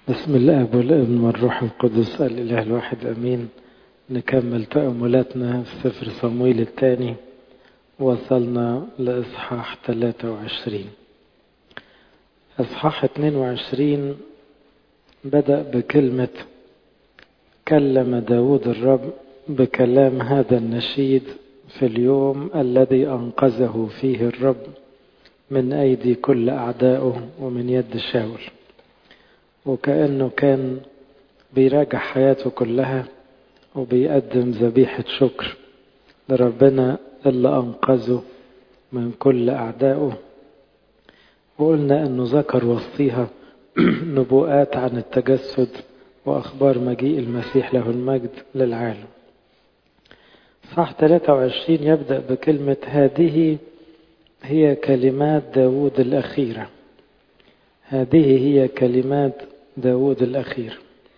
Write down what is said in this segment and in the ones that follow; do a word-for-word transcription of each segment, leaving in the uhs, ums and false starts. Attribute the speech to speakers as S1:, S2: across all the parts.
S1: بسم الله والابن والروح القدس الإله الواحد أمين. نكمل تأملاتنا في سفر صمويل الثاني. وصلنا لإصحاح ثلاثة وعشرين. إصحاح اثنين وعشرين بدأ بكلمة كلم داود الرب بكلام هذا النشيد في اليوم الذي أنقذه فيه الرب من أيدي كل أعدائه ومن يد شاول. وكأنه كان بيراجع حياته كلها وبيقدم ذبيحة شكر لربنا اللي أنقذه من كل أعدائه. وقلنا أنه ذكر وسطيها نبوءات عن التجسد وأخبار مجيء المسيح له المجد للعالم. صح ثلاثة وعشرين يبدأ بكلمة هذه هي كلمات داود الأخيرة. هذه هي كلمات داود الأخيرة.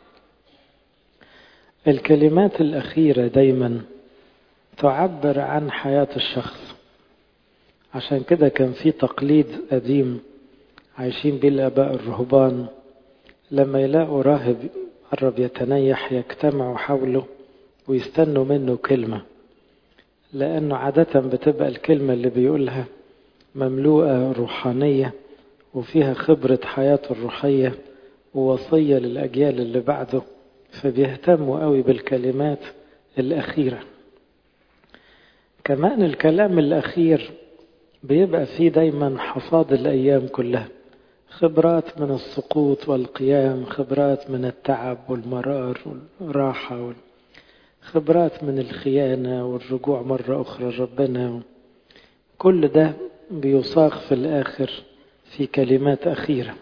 S1: الكلمات الأخيرة دايما تعبر عن حياة الشخص. عشان كده كان في تقليد قديم عايشين به الآباء الرهبان، لما يلاقوا راهب قرب يتنيح يجتمعوا حوله ويستنوا منه كلمة، لأنه عادة بتبقى الكلمة اللي بيقولها مملوءة روحانية وفيها خبرة حياته الروحية ووصية للأجيال اللي بعده، فبيهتموا قوي بالكلمات الأخيرة. كمان الكلام الأخير بيبقى فيه دايما حصاد الأيام كلها، خبرات من السقوط والقيام، خبرات من التعب والمرار والراحة، خبرات من الخيانة والرجوع مرة أخرى لربنا. كل ده بيصاغ في الآخر في كلمات أخيرة.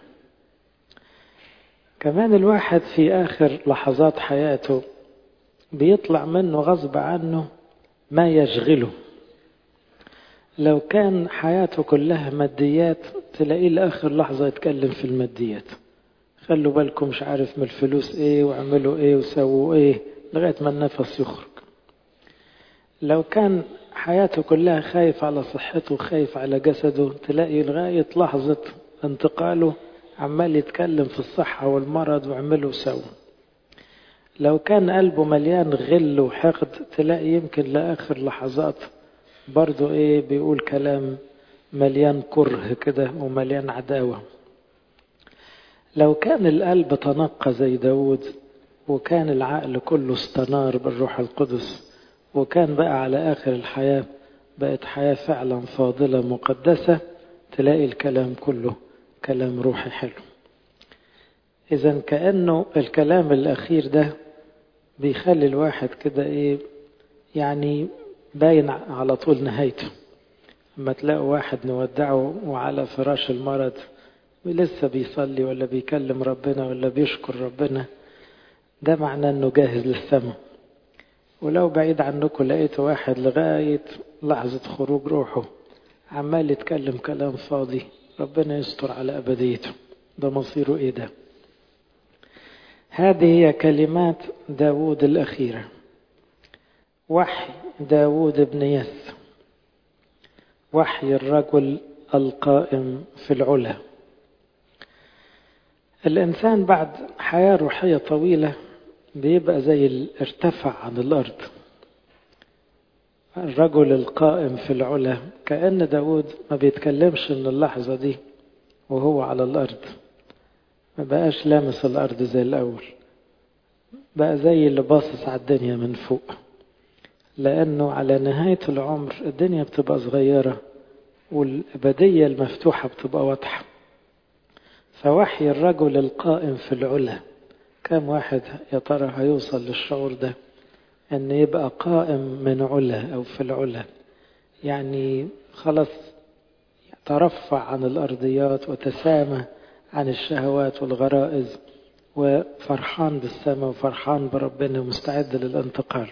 S1: كمان الواحد في آخر لحظات حياته بيطلع منه غصب عنه ما يشغله. لو كان حياته كلها ماديات تلاقيه لآخر لحظة يتكلم في الماديات، خلوا بالكم مش عارف من الفلوس ايه وعملوا ايه وسووا ايه لغاية ما النفس يخرج. لو كان حياته كلها خايف على صحته خايف على جسده تلاقي لغاية لحظة انتقاله عمال يتكلم في الصحة والمرض وعمله سوا. لو كان قلبه مليان غل وحقد تلاقي يمكن لآخر لحظات برضو ايه بيقول كلام مليان كره كده ومليان عداوة. لو كان القلب تنقى زي داود وكان العقل كله استنار بالروح القدس وكان بقى على آخر الحياة بقت حياة فعلا فاضلة مقدسة، تلاقي الكلام كله كلام روحي حلو. إذن كأنه الكلام الأخير ده بيخلي الواحد كده إيه يعني باين على طول نهايته. لما تلاقوا واحد نودعه وعلى فراش المرض ولسه بيصلي ولا بيكلم ربنا ولا بيشكر ربنا، ده معناه أنه جاهز للسماء. ولو بعيد عنكم لقيتوا واحد لغاية لحظة خروج روحه عمال يتكلم كلام فاضي، ربنا يستر على أبديته، ده مصيره إيه ده؟ هذه هي كلمات داود الأخيرة. وحي داود بن يس، وحي الرجل القائم في العلا. الإنسان بعد حياة روحية طويلة بيبقى زي الارتفع عن الأرض. الرجل القائم في العلا، كأن داود ما بيتكلمش من اللحظة دي وهو على الأرض، ما بقاش لامس الأرض زي الأول، بقى زي اللي باصص على الدنيا من فوق، لأنه على نهاية العمر الدنيا بتبقى صغيرة والأبدية المفتوحة بتبقى واضحة. فوحي الرجل القائم في العلا، كم واحد يا ترى هيوصل للشعور ده أن يبقى قائم من علا أو في العلا، يعني خلاص ترفع عن الأرضيات وتسامى عن الشهوات والغرائز وفرحان بالسماء وفرحان بربنا ومستعد للانتقال.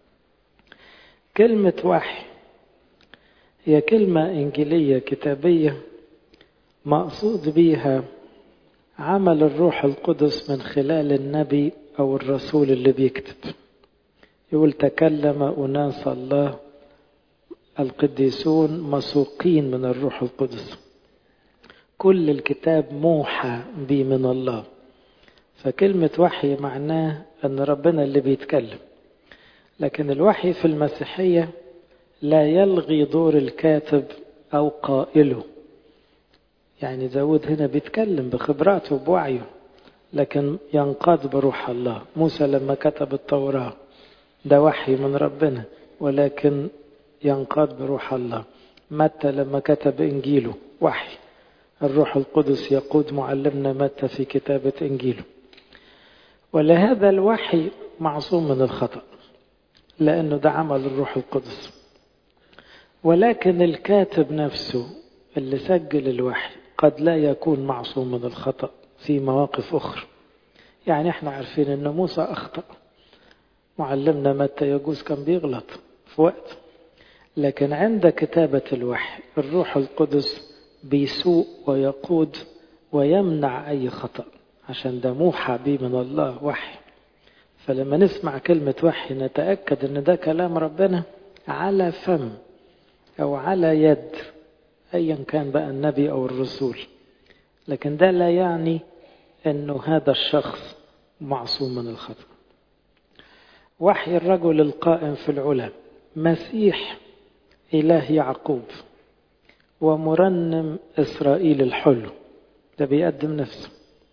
S1: كلمة وحي هي كلمة إنجيلية كتابية مقصود بيها عمل الروح القدس من خلال النبي أو الرسول اللي بيكتب. يقول تكلم أناس الله القديسون مسوقين من الروح القدس. كل الكتاب موحى به من الله، فكلمة وحي معناه أن ربنا اللي بيتكلم. لكن الوحي في المسيحية لا يلغي دور الكاتب أو قائله. يعني داود هنا بيتكلم بخبراته وبوعيه، لكن ينقاد بروح الله. موسى لما كتب التوراة ده وحي من ربنا، ولكن ينقاد بروح الله. متى لما كتب إنجيله وحي، الروح القدس يقود معلمنا متى في كتابة إنجيله. ولهذا الوحي معصوم من الخطأ، لأنه ده عمل الروح القدس. ولكن الكاتب نفسه اللي سجل الوحي قد لا يكون معصوم من الخطأ في مواقف أخرى. يعني احنا عارفين أن موسى أخطأ، معلمنا متى يجوز كان بيغلط في وقت، لكن عند كتابة الوحي الروح القدس بيسوق ويقود ويمنع أي خطأ، عشان ده موحى به من الله وحي. فلما نسمع كلمة وحي نتأكد أن ده كلام ربنا على فم أو على يد أيا كان بقى النبي أو الرسول. لكن ده لا يعني أنه هذا الشخص معصوم من الخطأ. وحي الرجل القائم في العلا، مسيح إله يعقوب ومرنم إسرائيل الحلو، ده بيقدم نفسه.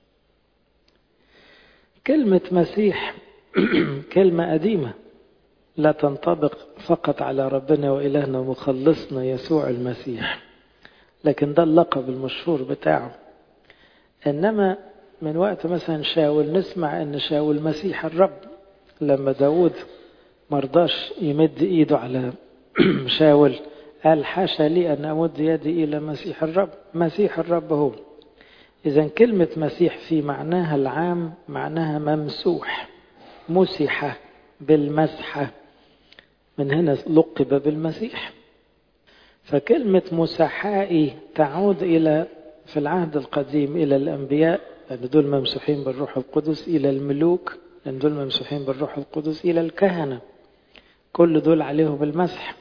S1: كلمة مسيح كلمة قديمة لا تنطبق فقط على ربنا وإلهنا ومخلصنا يسوع المسيح، لكن ده اللقب المشهور بتاعه. إنما من وقت مثلا شاول نسمع أن شاول مسيح الرب، لما داود مرضاش يمد إيده على شاول قال حاشا لي أن أمد يدي إلى مسيح الرب. مسيح الرب هو. إذن كلمة مسيح في معناها العام معناها ممسوح، مسح بالمسحة، من هنا لقب بالمسيح. فكلمة مسحائي تعود إلى في العهد القديم إلى الأنبياء لأن دول ممسوحين بالروح القدس، إلى الملوك لأن دول ممسوحين بالروح القدس، إلى الكهنة كل دول عليهم المسح.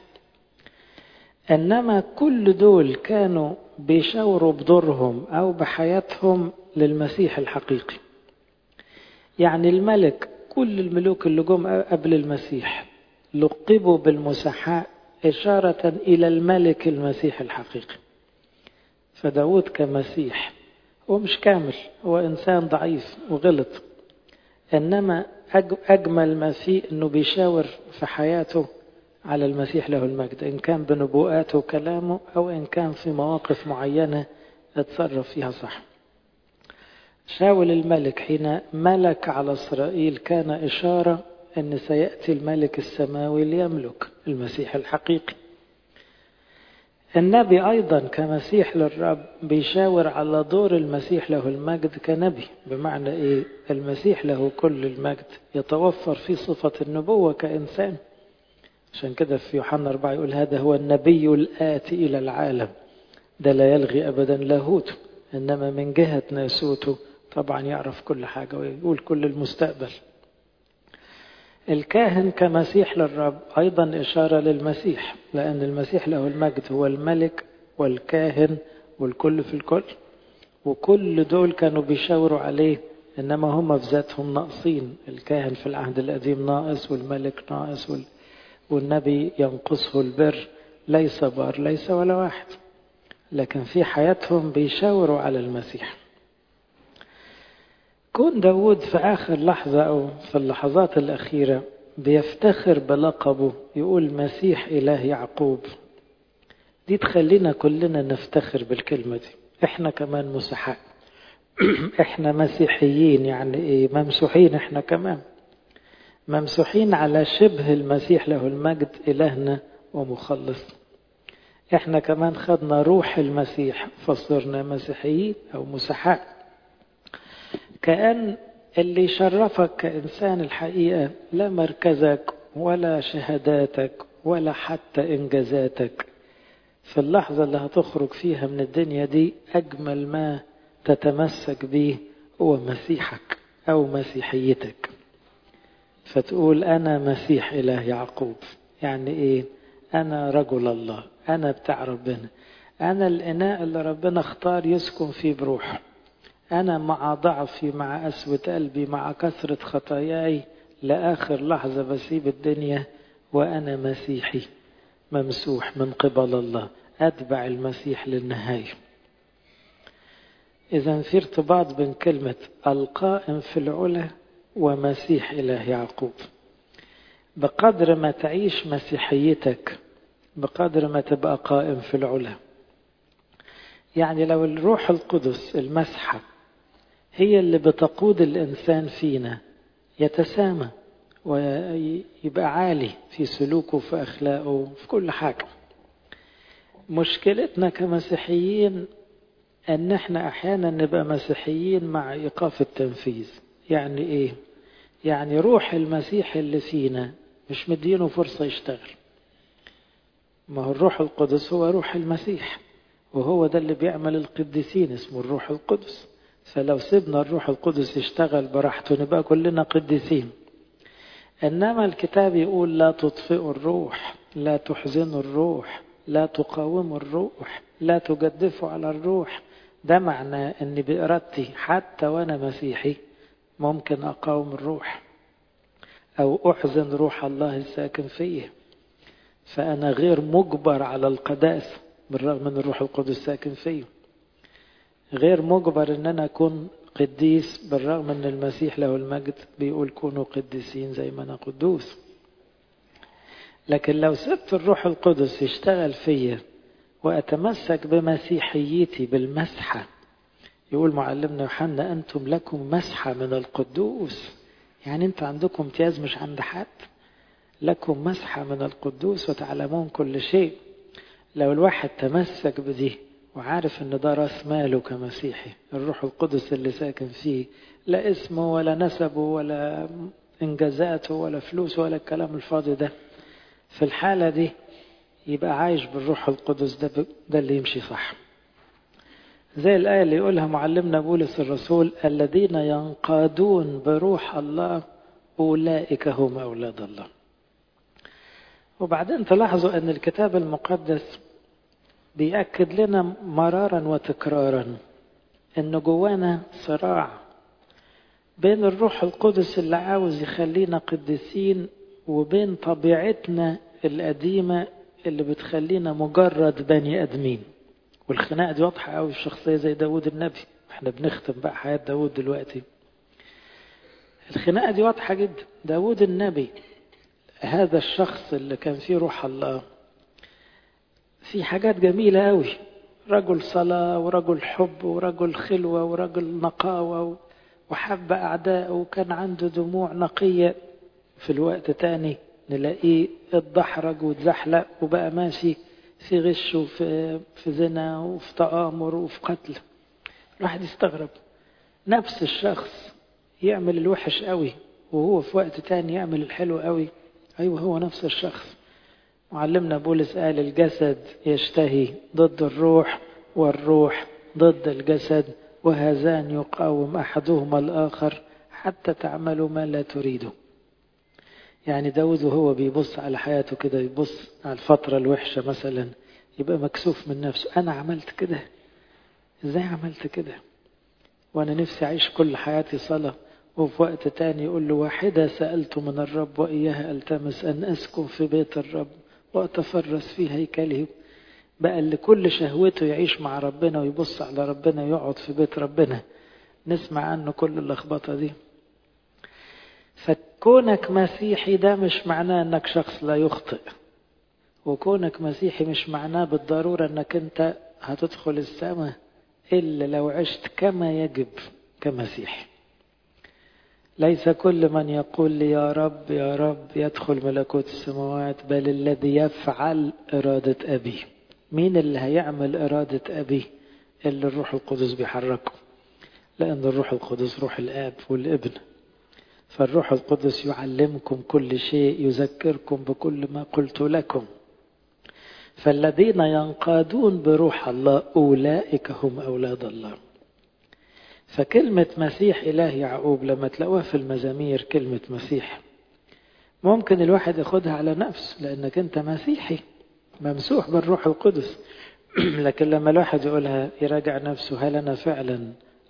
S1: إنما كل دول كانوا بيشاوروا بدورهم أو بحياتهم للمسيح الحقيقي. يعني الملك، كل الملوك اللي جم قبل المسيح لقبوا بالمسحاء إشارة إلى الملك المسيح الحقيقي. فداود كمسيح هو مش كامل، هو إنسان ضعيف وغلط، إنما أجمل ما فيه أنه بيشاور في حياته على المسيح له المجد، إن كان بنبوءاته وكلامه أو إن كان في مواقف معينة اتصرف فيها صح. شاول الملك حين ملك على إسرائيل كان إشارة أن سيأتي الملك السماوي ليملك، المسيح الحقيقي. النبي أيضا كمسيح للرب بيشاور على دور المسيح له المجد كنبي. بمعنى إيه؟ المسيح له كل المجد يتوفر في صفة النبوة كإنسان. عشان كده في يوحنا أربعة يقول هذا هو النبي الآتي إلى العالم. ده لا يلغي أبدا لاهوته، إنما من جهة ناسوته طبعا يعرف كل حاجة ويقول كل المستقبل. الكاهن كمسيح للرب أيضا إشارة للمسيح، لأن المسيح له المجد هو الملك والكاهن والكل في الكل، وكل دول كانوا بيشاوروا عليه، إنما هم في ذاتهم ناقصين. الكاهن في العهد القديم ناقص، والملك ناقص، والنبي ينقصه البر، ليس بار ليس ولا واحد، لكن في حياتهم بيشاوروا على المسيح. كون داود في آخر لحظة أو في اللحظات الأخيرة بيفتخر بلقبه، يقول مسيح إله يعقوب، دي تخلينا كلنا نفتخر بالكلمة دي. إحنا كمان مسحاء إحنا مسيحيين، يعني إيه ممسوحين؟ إحنا كمان ممسوحين على شبه المسيح له المجد إلهنا ومخلص. إحنا كمان خدنا روح المسيح فصرنا مسيحيين أو مسحاء. كأن اللي شرفك كإنسان الحقيقة لا مركزك ولا شهاداتك ولا حتى إنجازاتك. في اللحظة اللي هتخرج فيها من الدنيا دي أجمل ما تتمسك به هو مسيحك أو مسيحيتك. فتقول أنا مسيح إله يعقوب، يعني إيه؟ أنا رجل الله، أنا بتاع ربنا، أنا الإناء اللي ربنا اختار يسكن فيه بروحه، أنا مع ضعفي، مع قسوة قلبي، مع كثرة خطاياي، لآخر لحظة بسيب الدنيا وأنا مسيحي ممسوح من قبل الله، أتبع المسيح للنهاية. إذا في ارتباط بين كلمة القائم في العلا ومسيح إله يعقوب. بقدر ما تعيش مسيحيتك بقدر ما تبقى قائم في العلا. يعني لو الروح القدس المسحة هي اللي بتقود الإنسان فينا، يتسامى ويبقى عالي في سلوكه، في أخلاقه، في كل حاجة. مشكلتنا كمسيحيين أن احنا أحيانا نبقى مسيحيين مع إيقاف التنفيذ. يعني إيه؟ يعني روح المسيح اللي فينا مش مدينه فرصة يشتغل. ما هو الروح القدس هو روح المسيح، وهو ده اللي بيعمل القديسين، اسمه الروح القدس. فلو سيبنا الروح القدس يشتغل براحته نبقى كلنا قديسين. إنما الكتاب يقول لا تطفئوا الروح، لا تحزنوا الروح، لا تقاوموا الروح، لا تجدفوا على الروح. ده معناه أن بإرادتي حتى وأنا مسيحي ممكن أقاوم الروح أو أحزن روح الله الساكن فيه. فأنا غير مجبر على القداسة بالرغم من الروح القدس ساكن فيه. غير مجبر أن أنا أكون قديس بالرغم أن المسيح له المجد بيقول كونوا قديسين زي ما أنا قدوس. لكن لو سبت الروح القدس يشتغل فيا وأتمسك بمسيحيتي بالمسحة، يقول معلمنا يوحنا أنتم لكم مسحة من القدوس. يعني أنت عندكم امتياز مش عند حد، لكم مسحة من القدوس وتعلمون كل شيء. لو الواحد تمسك بدي وعارف أن ده راس ماله كمسيحي، الروح القدس اللي ساكن فيه، لا اسمه ولا نسبه ولا إنجازاته ولا فلوسه ولا الكلام الفاضي ده، في الحالة دي يبقى عايش بالروح القدس. ده, ده اللي يمشي صح. زي الآية اللي يقولها معلمنا بولس الرسول الذين ينقادون بروح الله أولئك هم أولاد الله. وبعدين تلاحظوا أن الكتاب المقدس بيأكد لنا مرارا وتكرارا أن جوانا صراع بين الروح القدس اللي عاوز يخلينا قديسين وبين طبيعتنا القديمة اللي بتخلينا مجرد بني أدمين. والخناقة دي واضحة قوي في شخصية زي داود النبي. احنا بنختم بقى حياة داود دلوقتي. الخناقة دي واضحة جدا. داود النبي هذا الشخص اللي كان فيه روح الله في حاجات جميلة قوي، رجل صلاة ورجل حب ورجل خلوة ورجل نقاوة وحب أعداءه وكان عنده دموع نقية. في الوقت تاني نلاقيه اتدحرج واتزحلق وبقى ماشي في غش وفي في زنا وفي تآمر وفي قتل. الواحد يستغرب، نفس الشخص يعمل الوحش قوي وهو في وقت تاني يعمل الحلو قوي. أيوه هو نفس الشخص. معلمنا بولس قال الجسد يشتهي ضد الروح والروح ضد الجسد وهذان يقاوم أحدهما الآخر حتى تعملوا ما لا تريدوا. يعني داود وهو بيبص على حياته كده، يبص على الفترة الوحشة مثلا، يبقى مكسوف من نفسه. أنا عملت كده؟ إزاي عملت كده؟ وأنا نفسي أعيش كل حياتي صلاة. وفي وقت تاني يقول له واحدة سألت من الرب وإياها ألتمس أن أسكن في بيت الرب وأتفرس في هيكله. بقى اللي كل شهوته يعيش مع ربنا ويبص على ربنا ويقعد في بيت ربنا. نسمع عنه كل اللخبطة دي. فكونك مسيحي ده مش معناه أنك شخص لا يخطئ، وكونك مسيحي مش معناه بالضرورة أنك أنت هتدخل السماء إلا لو عشت كما يجب كمسيحي. ليس كل من يقول لي يا رب يا رب يدخل ملكوت السماوات، بل الذي يفعل إرادة أبي. مين اللي هيعمل إرادة أبي؟ اللي الروح القدس بيحركه، لأن الروح القدس روح الآب والابن. فالروح القدس يعلمكم كل شيء، يذكركم بكل ما قلت لكم. فالذين ينقادون بروح الله أولئك هم أولاد الله. فكلمة مسيح إله يعقوب لما تلاقوها في المزامير كلمة مسيح، ممكن الواحد ياخدها على نفسه لأنك أنت مسيحي ممسوح بالروح القدس. لكن لما الواحد يقولها يراجع نفسه، هل أنا فعلا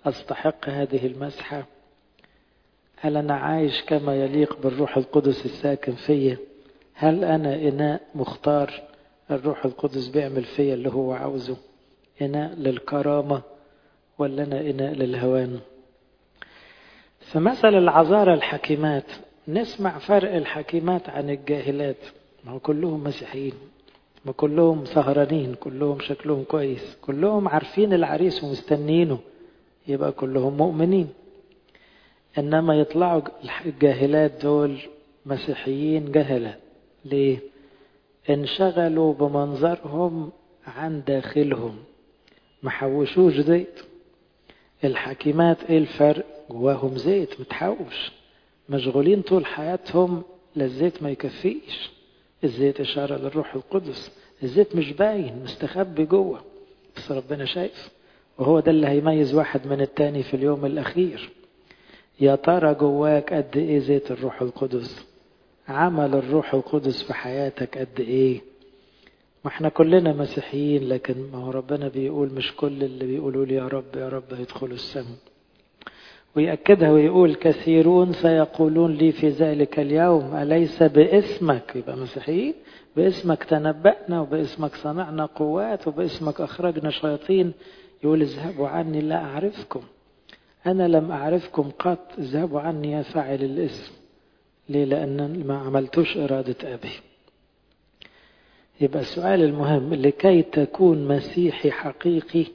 S1: أستحق هذه المسحة؟ هل أنا عايش كما يليق بالروح القدس الساكن فيا؟ هل أنا إناء مختار الروح القدس بيعمل فيا اللي هو عاوزه؟ إناء للكرامة ولا أنا إناء للهوان؟ في مثل العذارى الحكيمات نسمع فرق الحكيمات عن الجاهلات. ما هو كلهم مسيحيين، ما كلهم سهرانين، كلهم شكلهم كويس، كلهم عارفين العريس ومستنينه، يبقى كلهم مؤمنين. إنما يطلعوا الجاهلات دول مسيحيين جهلة. ليه؟ انشغلوا بمنظرهم عن داخلهم، ما حوشوش زيت. الحكيمات ايه الفرق؟ جواهم زيت متحوش، مشغولين طول حياتهم للزيت ما يكفيش. الزيت إشارة للروح القدس، الزيت مش باين، مستخبي جوه، بس ربنا شايف، وهو ده اللي هيميز واحد من التاني في اليوم الأخير. يا ترى جواك قد ايه زيت الروح القدس؟ عمل الروح القدس في حياتك قد ايه؟ ما احنا كلنا مسيحيين، لكن ما هو ربنا بيقول مش كل اللي بيقولوا لي يا رب يا رب هيدخلوا السماء. ويأكدها ويقول كثيرون سيقولون لي في ذلك اليوم أليس باسمك، يبقى مسيحيين، باسمك تنبأنا وباسمك صنعنا قوات وباسمك أخرجنا شياطين. يقول اذهبوا عني لا أعرفكم، أنا لم أعرفكم قط، اذهبوا عني يا فاعل الاسم. ليه؟ لأن ما عملتوش إرادة أبي. يبقى السؤال المهم لكي تكون مسيحي حقيقي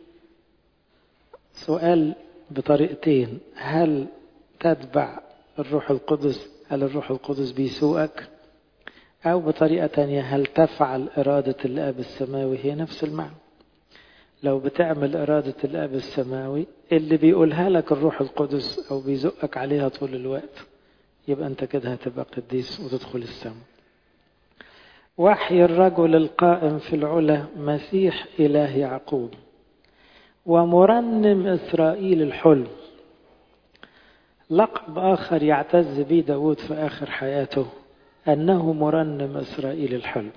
S1: سؤال بطريقتين: هل تتبع الروح القدس؟ هل الروح القدس بيسوقك؟ أو بطريقة تانية: هل تفعل إرادة الآب السماوي؟ هي نفس المعنى. لو بتعمل إرادة الآب السماوي اللي بيقولها لك الروح القدس أو بيزقك عليها طول الوقت، يبقى أنت كده هتبقى قديس وتدخل السماء. وحي الرجل القائم في العلا مسيح إله يعقوب ومرنم إسرائيل الحلم. لقب آخر يعتز به داود في آخر حياته أنه مرنم إسرائيل الحلم،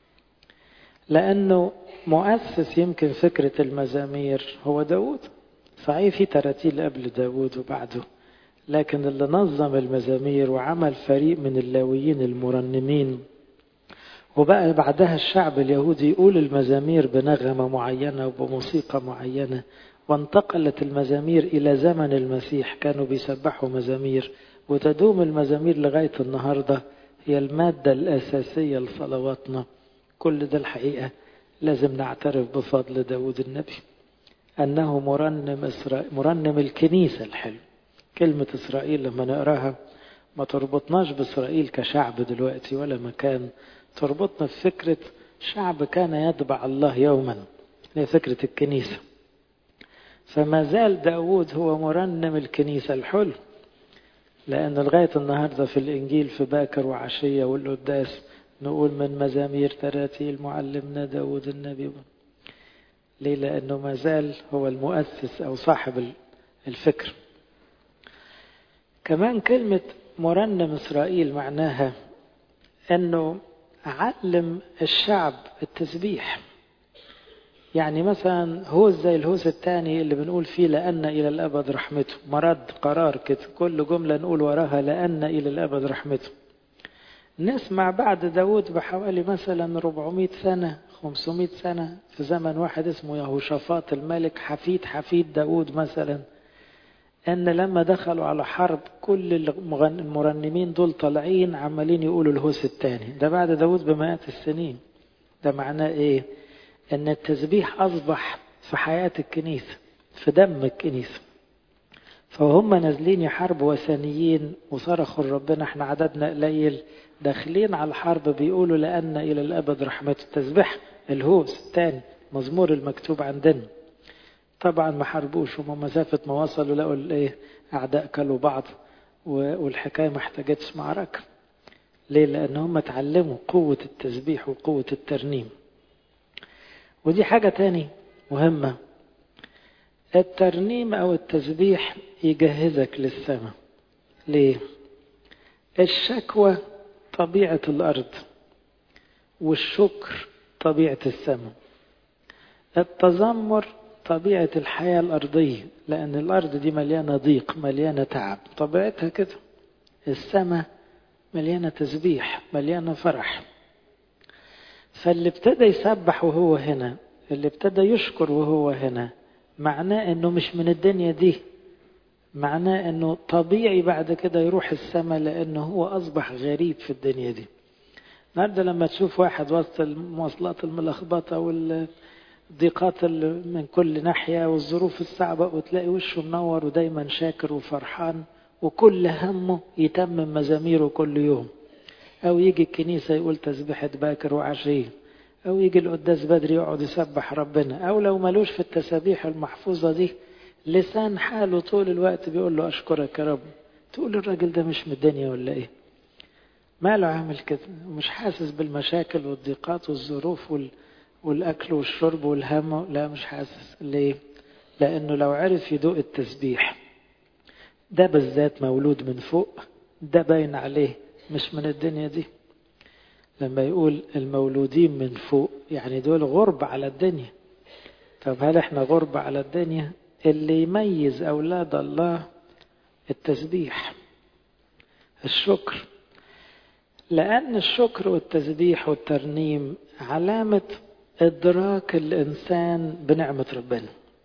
S1: لأنه مؤسس يمكن فكرة المزامير هو داود. صحيح في تراتيل قبل داود وبعده، لكن اللي نظم المزامير وعمل فريق من اللاويين المرنمين، وبقى بعدها الشعب اليهودي يقول المزامير بنغمة معينة وبموسيقى معينة، وانتقلت المزامير إلى زمن المسيح كانوا بيسبحوا مزامير، وتدوم المزامير لغاية النهاردة هي المادة الأساسية لصلواتنا. كل ده الحقيقة لازم نعترف بفضل داود النبي أنه مرنم إسرائيل، مرنم الكنيسة الحلم. كلمة إسرائيل لما نقراها ما تربطناش بإسرائيل كشعب دلوقتي ولا مكان، تربطنا في فكرة شعب كان يتبع الله يوما، هي فكرة الكنيسة. فما زال داود هو مرنم الكنيسة الحلم، لأن لغاية النهاردة في الإنجيل في باكر وعشية والقداس نقول من مزامير تراتيل معلمنا داود النبي. ليه؟ لأنه ما زال هو المؤسس أو صاحب الفكر. كمان كلمة مرنم إسرائيل معناها أنه علم الشعب التسبيح. يعني مثلا هوز زي الهوز الثاني اللي بنقول فيه لأن إلى الأبد رحمته، مرد قرار كده، كل جملة نقول وراها لأن إلى الأبد رحمته. نسمع بعد داود بحوالي مثلا أربعمائة سنة خمسمائة سنة في زمن واحد اسمه يهوشافاط الملك حفيد حفيد داود مثلا، أن لما دخلوا على حرب كل المرنمين دول طالعين عمالين يقولوا الهوس الثاني ده بعد داود بمئات السنين. ده معناه إيه؟ أن التسبيح أصبح في حياة الكنيسة، في دم الكنيسة. فهم نازلين يحاربوا وثنيين وصرخوا ربنا احنا عددنا قليل، داخلين على الحرب بيقولوا لأن إلى الأبد رحمته. التسبيح الهوس الثاني مزمور المكتوب عندنا. طبعا ما حاربوش، هم مسافة ما وصلوا لقوا الايه أعداء كلوا بعض، والحكاية ما احتاجتش معركة. ليه؟ لأنهم اتعلموا قوة التسبيح وقوة الترنيم. ودي حاجة تاني مهمة، الترنيم أو التسبيح يجهزك للسماء. ليه؟ الشكوى طبيعة الأرض والشكر طبيعة السماء. التذمر طبيعة الحياة الأرضية، لأن الأرض دي مليانة ضيق، مليانة تعب، طبيعتها كده. السماء مليانة تسبيح، مليانة فرح. فاللي ابتدى يسبح وهو هنا، اللي ابتدى يشكر وهو هنا، معناه انه مش من الدنيا دي، معناه انه طبيعي بعد كده يروح السماء، لانه هو اصبح غريب في الدنيا دي. النهارده لما تشوف واحد وسط المواصلات الملخبطه والضيقات من كل ناحيه والظروف الصعبه، وتلاقي وشه منور ودايما شاكر وفرحان، وكل همه يتمم مزاميره كل يوم، أو يجي الكنيسة يقول تسبيحة باكر وعشية، أو يجي القداس بدري يقعد يسبح ربنا، أو لو ملوش في التسابيح المحفوظة دي لسان حاله طول الوقت بيقول له أشكرك يا رب، تقول الراجل ده مش من الدنيا ولا إيه؟ ماله عامل كده؟ مش حاسس بالمشاكل والضيقات والظروف وال... والأكل والشرب والهم؟ لا مش حاسس. ليه؟ لأنه لو عرف يدوق التسبيح ده بالذات مولود من فوق، ده باين عليه مش من الدنيا دي. لما يقول المولودين من فوق يعني دول غرب على الدنيا. طب هل احنا غرب على الدنيا؟ اللي يميز أولاد الله التسبيح، الشكر، لأن الشكر والتسبيح والترنيم علامة إدراك الإنسان بنعمة ربنا.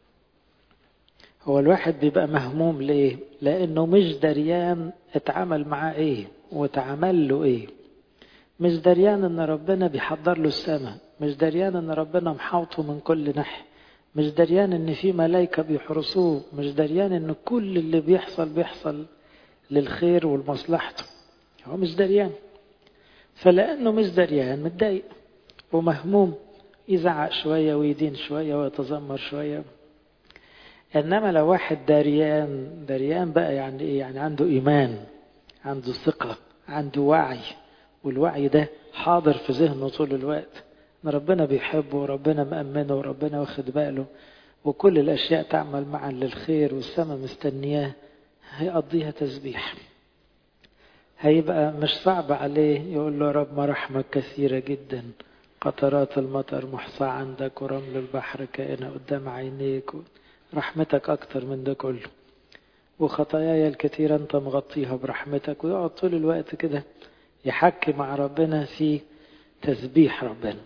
S1: هو الواحد بيبقى مهموم ليه؟ لأنه مش دريان اتعامل معاه ايه واتعامل له ايه، مش دريان ان ربنا بيحضر له السماء، مش دريان ان ربنا محاوطه من كل ناحية، مش دريان ان في ملائكة بيحرسوه، مش دريان ان كل اللي بيحصل بيحصل للخير والمصلحته. هو مش دريان، فلأنه مش دريان متضايق ومهموم، يزعق شوية ويدين شوية ويتذمر شوية. إنما لو واحد دريان، دريان بقى يعني إيه؟ يعني عنده إيمان، عنده ثقة، عنده وعي، والوعي ده حاضر في ذهنه طول الوقت، ان ربنا بيحبه وربنا مأمنه وربنا واخد باله، وكل الأشياء تعمل معا للخير والسماء مستنياه، هيقضيها تسبيح. هيبقى مش صعب عليه يقول له رب مراحمك كثيرة جدا، قطرات المطر محصى عندك ورمل البحر كائنة قدام عينيك، رحمتك أكتر من ده كله، وخطاياي الكثيرة أنت مغطيها برحمتك. ويقعد طول الوقت كده يحكي مع ربنا في تسبيح ربنا.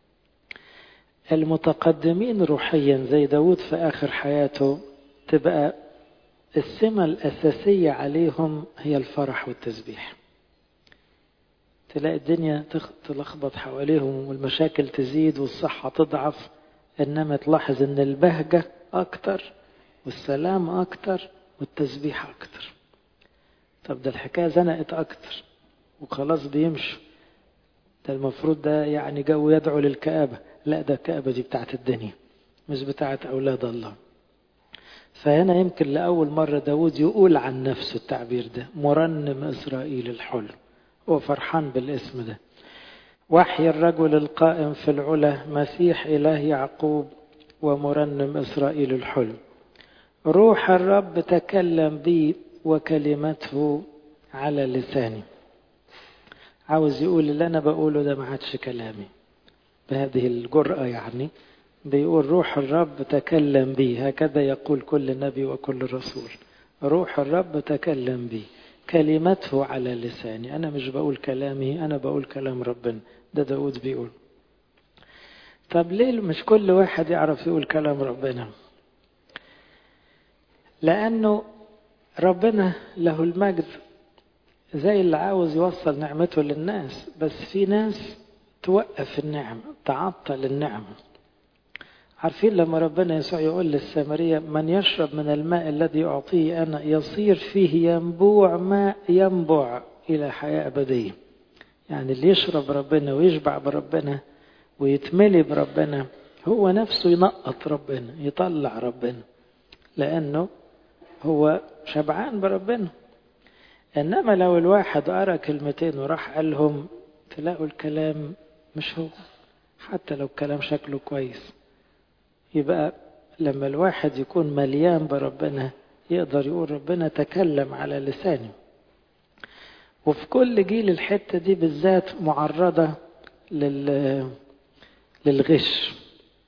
S1: المتقدمين روحيا زي داود في آخر حياته تبقى السمة الأساسية عليهم هي الفرح والتسبيح. تلاقي الدنيا تلخبط حواليهم والمشاكل تزيد والصحة تضعف، إنما تلاحظ إن البهجة أكتر والسلام أكتر والتسبيح أكتر. طب ده الحكاية زنقت أكتر وخلاص بيمشوا، ده المفروض ده يعني جو يدعو للكآبة. لا، ده الكآبة دي بتاعت الدنيا مش بتاعت أولاد الله. فهنا يمكن لأول مرة داود يقول عن نفسه التعبير ده، مرنم إسرائيل الحلو. هو فرحان بالاسم ده. وحي الرجل القائم في العلا، مسيح إله يعقوب ومرنم إسرائيل الحلو. روح الرب تكلم بي وكلمته على لساني. عاوز يقول اللي أنا بقوله ده ما عادش كلامي بهذه الجرأة، يعني بيقول روح الرب تكلم بي، هكذا يقول كل نبي وكل رسول. روح الرب تكلم بي، كلمته على لساني. أنا مش بقول كلامي، أنا بقول كلام ربنا. ده داود بيقول. طب ليه مش كل واحد يعرف يقول كلام ربنا؟ لأنه ربنا له المجد زي اللي عاوز يوصل نعمته للناس، بس في ناس توقف النعم، تعطل النعم. عارفين لما ربنا يسوع يقول للسامرية من يشرب من الماء الذي أعطيه أنا يصير فيه ينبوع ماء ينبع إلى حياة أبدية. يعني اللي يشرب ربنا ويشبع بربنا ويتملي بربنا هو نفسه ينقط ربنا، يطلع ربنا، لأنه هو شبعان بربنا. إنما لو الواحد قرأ كلمتين وراح قالهم، تلاقوا الكلام مش هو، حتى لو الكلام شكله كويس. يبقى لما الواحد يكون مليان بربنا يقدر يقول ربنا تكلم على لسانه. وفي كل جيل الحتة دي بالذات معرضة لل... للغش.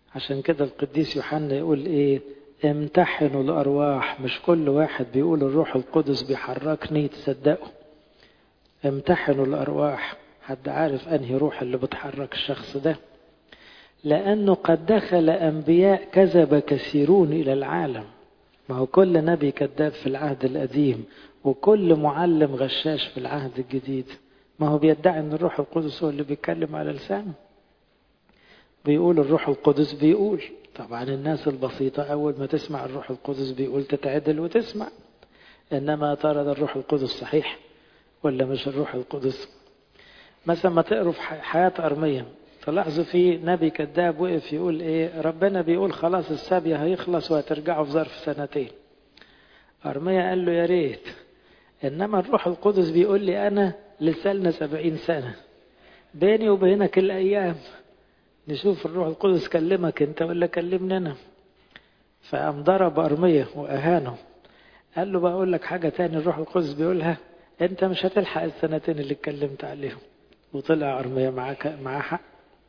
S1: عشان كده القديس يوحنا يقول ايه؟ امتحنوا الأرواح. مش كل واحد بيقول الروح القدس بيحركني تصدقوا. امتحنوا الأرواح. حد عارف أنهي روح اللي بتحرك الشخص ده؟ لأنه قد دخل أنبياء كذب كثيرون إلى العالم. ما هو كل نبي كذاب في العهد القديم، وكل معلم غشاش في العهد الجديد. ما هو بيدعي أن الروح القدس هو اللي بيتكلم على لسانه. بيقول الروح القدس بيقول. طبعا الناس البسيطة أول ما تسمع الروح القدس بيقول تتعدل وتسمع. إنما ترى ده الروح القدس صحيح ولا مش الروح القدس؟ مثلا ما تقروا في حياة أرميا تلاحظوا في نبي كذاب وقف يقول إيه؟ ربنا بيقول خلاص السبي هيخلص وهترجعوا في ظرف سنتين. أرميا قال له يا ريت، إنما الروح القدس بيقول لي أنا لسالنا سبعين سنة بيني وبينك الأيام، نشوف الروح القدس كلمك أنت ولا كلمني أنا. فقام ضرب أرميا وأهانه. قال له بقول لك حاجة تاني الروح القدس بيقولها، أنت مش هتلحق السنتين اللي اتكلمت عليهم. وطلع أرميا معاك معاه حق.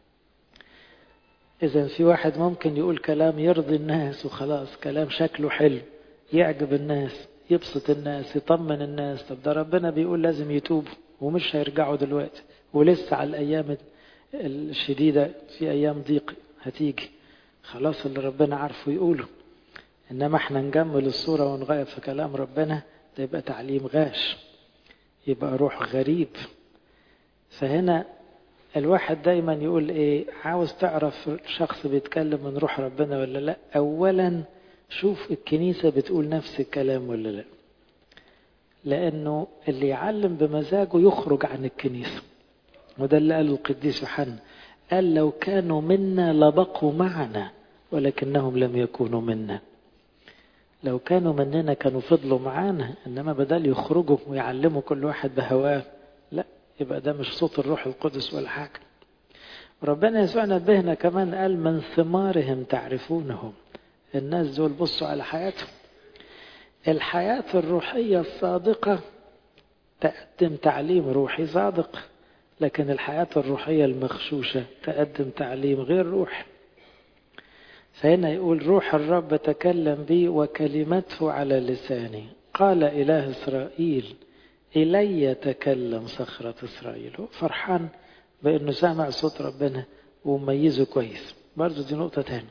S1: إذا في واحد ممكن يقول كلام يرضي الناس وخلاص، كلام شكله حلو يعجب الناس يبسط الناس يطمن الناس. طب ده ربنا بيقول لازم يتوبوا ومش هيرجعوا دلوقتي، ولسه على الأيام الشديدة في أيام ضيق هتيجي. خلاص اللي ربنا عارفه يقوله. إنما احنا نجمل الصورة ونغير في كلام ربنا، ده يبقى تعليم غاش، يبقى روح غريب. فهنا الواحد دايما يقول ايه؟ عاوز تعرف شخص بيتكلم من روح ربنا ولا لا، اولا شوف الكنيسة بتقول نفس الكلام ولا لا. لانه اللي يعلم بمزاجه يخرج عن الكنيسة. وده اللي قاله القديس يوحنا، قال لو كانوا منا لبقوا معنا ولكنهم لم يكونوا منا. لو كانوا مننا كانوا فضلوا معانا، انما بدل يخرجوا ويعلموا كل واحد بهواه، لا، يبقى ده مش صوت الروح القدس ولا حاجة. ربنا يسوع نبهنا كمان قال من ثمارهم تعرفونهم. الناس دول بصوا على حياتهم. الحياة الروحية الصادقة تقدم تعليم روحي صادق، لكن الحياة الروحية المغشوشة تقدم تعليم غير روحي. فهنا يقول روح الرب تكلم بي وكلمته على لساني. قال إله إسرائيل إلي تكلم صخرة إسرائيل. هو فرحان بأنه سامع صوت ربنا ومميزه كويس. برضو دي نقطة تانية.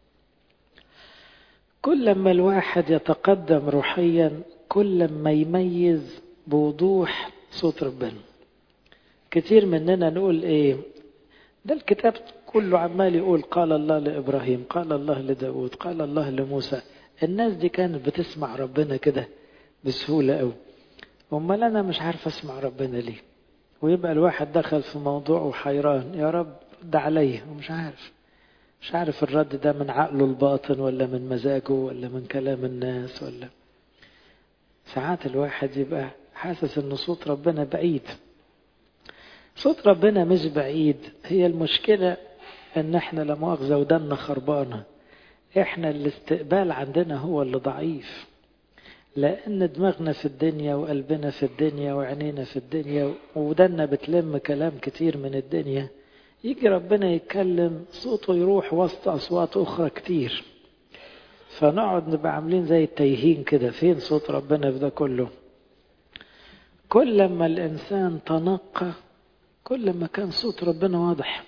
S1: كل ما الواحد يتقدم روحيا كل ما يميز بوضوح صوت ربنا. كتير مننا نقول ايه؟ ده الكتاب كله عمال يقول قال الله لإبراهيم، قال الله لداود، قال الله لموسى. الناس دي كانت بتسمع ربنا كده بسهولة قوي. امال انا مش عارف اسمع ربنا ليه؟ ويبقى الواحد دخل في موضوع وحيران، يا رب رد عليا ومش عارف. مش عارف الرد ده من عقله الباطن ولا من مزاجه ولا من كلام الناس. ولا ساعات الواحد يبقى حاسس ان صوت ربنا بعيد. صوت ربنا مش بعيد، هي المشكلة ان احنا لا مؤاخذة ودنا خربانة. احنا الاستقبال عندنا هو اللي ضعيف، لأن دماغنا في الدنيا وقلبنا في الدنيا وعينينا في الدنيا ودنا بتلم كلام كتير من الدنيا. يجي ربنا يتكلم صوته يروح وسط أصوات أخرى كتير، فنقعد نبقى عاملين زي التايهين كده. فين صوت ربنا في ده كله؟ كل ما الإنسان تنقى كل ما كان صوت ربنا واضح.